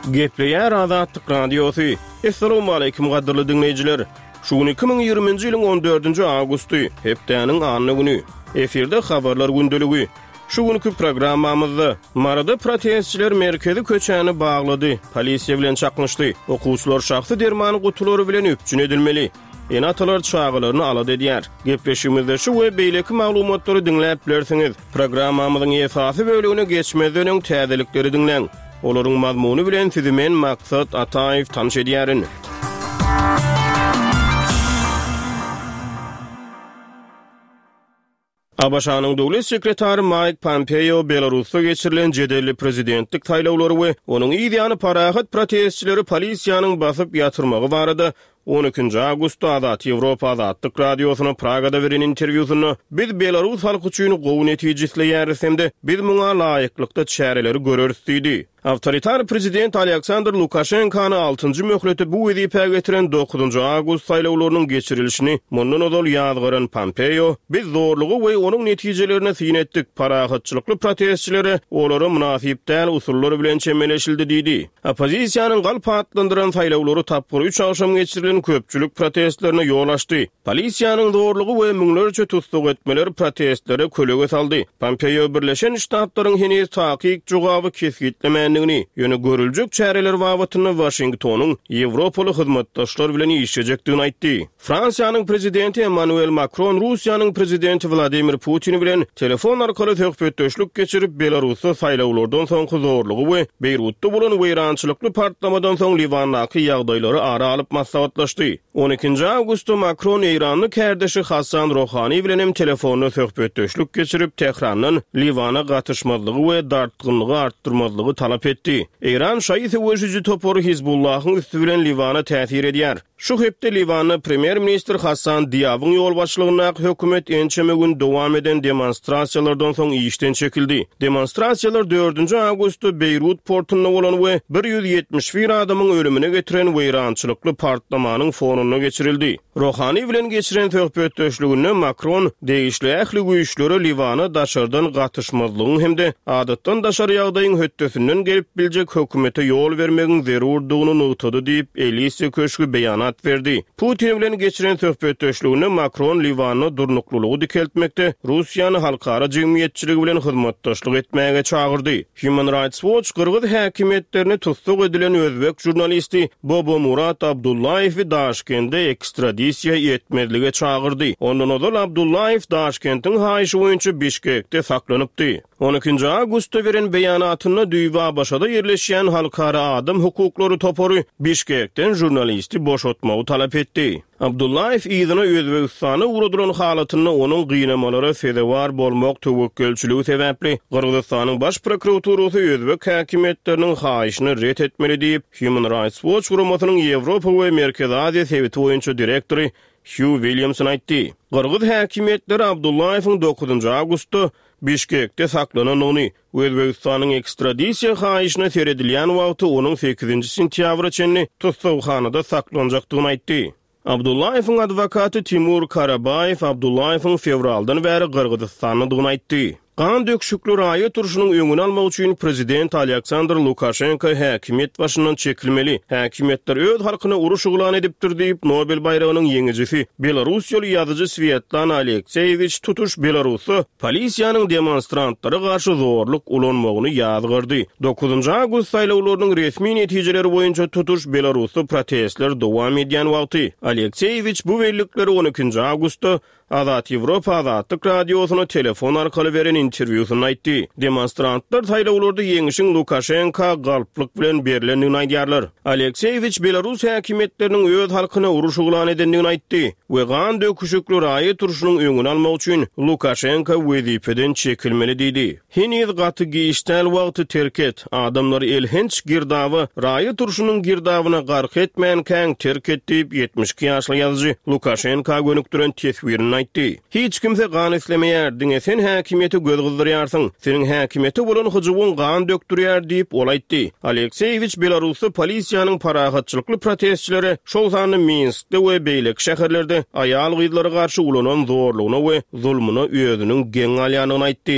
Gepleýär Azatlyk radiosu. Assalamu alaykum gaderly dinleýijiler. Şuny 2020-nji ýylyň 14-nji awgusty, hepdeniň anyny güni. Eferde habarlar gündeligi. Şu günkü programmamyzda Marada protestçiler merkezi köçäni baglady, polisiýa bilen çaklaşdy. Okuwçylar şahsy dermany gutulary bilen üpçün edilmeli. Enatalar çağılarını alad edýär. Gepleşimizde şu we beýleki maglumatlary dinläp bilersiňiz. Programmamyzyň esasy bölügine geçmezden öň täzelikleri dinleň. Olaryň mazmuny bilen sizi men Maksat Ataýew tanış edýärin. Abaşanyň döwlet sekretary Mike Pompeo Belarusda geçirilen jedelli prezidentlik taýlawlary we onuň ýa-da parahat protestçileri polisiýanyň basyp ýatyrmagy barada 12 Ağustos Azat Ýewropa Azatlyk radiosyna Pragada beren interwýusyny biz Belarus halky üçin gowy netijesleýäris hemde biz muňa laýyklykda çäreleri görürüz diýdi. Awtoritar prezident Aleksandr Lukashenkany 6-njy möhleti bu wezipäge getiren 9 Ağustos saýlawlarynyň geçirilişini mundan odal ýazgyran Pompeo biz zorlugy we onuň netijelerini syn etdik. Parahatçylykly protestçilere olary münasip däl usullary bilen çemeleşildi diýdi. Opozisiýanyň galp atlandyran saýlawlary tapgyr 3 akşam geçirilen köpçülük protestlerine ýol açdy. Polisiýanyň zorlugy we müňlerçe tutsak etmeleri protestlere kölege saldy. Pompeo Birleşen Ştatlaryň heniz takyk jogaby kesgitlemändigini, ýöne görüljek çäreler babatyny Washingtonyň Ýewropaly hyzmatdaşlar bilen işlejekdigini aýtdy. Fransiýanyň prezidenti Emmanuel Macron Russiýanyň prezidenti Vladimir Putin bilen telefon arkaly söhbetdeşlik geçirip Belarusda saýlawlardan soňky zorlugy we Beýrutda bolan weýrançylykly partlamadan soň Liwandaky ýagdaýlary ara alyp maslahatlaşdy. 12 Ağustos Macron İranly kärdeşi Hasan Rohani bilen telefonu söhbetdeşlik geçirip Tehrandan Liwana gatyşmazlygy we dartgynlygy artdyrmazlygy talap etdi. İran şaýy sewejiji topory Hizbullahyň üstü bilen Liwana täsir edýär. Şu hepde Liwany premier minister Hasan Diýabyň ýol başlygyna hökümet ençeme gün dowam eden demonstrasiýalardan soň işden çekildi. Demonstrasiýalar 4 Ağustos Beýrut portunda bolan we 171 adamyň ölümine getiren weýrançylykly partlamanyň fonuna geçirildi. Rohani bilen geçiren söhbetdeşliginde Macron degişli ähli güýçleri Liwany daşardan gatyşmazlygyň hemde adatdan daşary ýagdaýyň höttesinden gelip biljek hökümete ýol bermegiň zerurdygyny nutady diýip Elise Köşkü beýanat verdi. Putin bilen geçiren söhbetdeşliginde Macron Liwany durnuklulygy dikeltmekde, Russiýany halkara jemgyýetçiligi bilen hyzmatdaşlyk etmäge çağırdy. Human Rights Watch Kırgız häkimetlerini tutsak edilen özbek jurnalisti Bobo Murat Abdullayewi Daşkentde ekstradisiýa etmezlige çağırdy. Ondan odal Abdullayew Daşkentiň haýyşy boýunça Bişkekde saklanypdy. 12 Ağustos beren beýanatyna düýba başada ýerleşýän halkara adam hukuklary topory Bişkekden jurnalisti boşatmagy talap etdi. Abdullayew ýygyna Özbegistana uradylan halatyny onuň gynamalara sebäpdar bolmak töwekkülçiligi sebäpli Kyrgyzstanyň baş prokuraturasy özbek häkimetleriniň haýyşyny ret etmeli diýip Human Rights Watch guramasynyň Ýewropa we Merkezi Aziýa sebäti boýunça direktory Hugh Williamson aýtdy. Kyrgyz häkimetleri Abdullayewiň 9 Ağustos Bişkekde saklanan ony Özbegistanyň ekstradisiýa haýyşyna seredilýän wagty onuň 8 sentýabra çenli tutsawhanada saklanjakdygyny aýtdy. Abdullayewiň adwokaty Timur Karabayew Abdullayewiň fevraldan bäri Kyrgyzstanlydygyny aýtdy. Kan döküşükli raýat turşunyň öňüni almak üçin prezident Aleksandr Lukashenko häkimet başyndan çekilmeli. Häkimetler öz halkyna uruş uglan edipdir diýip Nobel baýragynyň ýeňijisi Belarusiýaly ýazyjy Svetlana Alekseyevich tutuş Belarusy polisiýanyň demonstrantlary garşy zorluk ulanmagyny ýazgyrdy. 9 Ağustos saýlawlarynyň resmi netijeleri boýunça tutuş Belarusy protestler dowam edýän wagty Alekseyevich bu bellikleri 12 Ağustos Azat Ýewropa Azatlyk radiosyna telefon arkaly beren interwýusyny aýtdy. Demonstrantlar saýlawlarda ýeňişiň Lukashenko galplyk bilen berilendigini aýdýarlar. Alekseyevich Belarus häkimetleriniň öz halkyna uruş uglan edendigini aýtdy we gan döküşükli raýat turşunyň öňüni almak üçin Lukashenko wezipeden çekilmeli diýdi. Heniz gaty giýişdäl wagty terk et. Adamlar elhenç girdawy raýat turşunyň girdawyna gark etmän käň terk et diýip 72 ýaşly ýazyjy Lukashenko gönükdiren tesbirini aýtdy. Hiç kimse gan islemeýär, diňe sen häkimeti göz gyzdyrýarsyň. Seniň häkimeti bolan hyjybyň gan dökdürýär diýip ol aýtdy. Alekseyevich Belarusy polisiýanyň parahatçylykly protestçilere şol sany Minskde we beýleki şäherlerde aýal gyzlary garşy ulanan zorlugyna we zulmuna özüniň geň alýanyny aýtdy.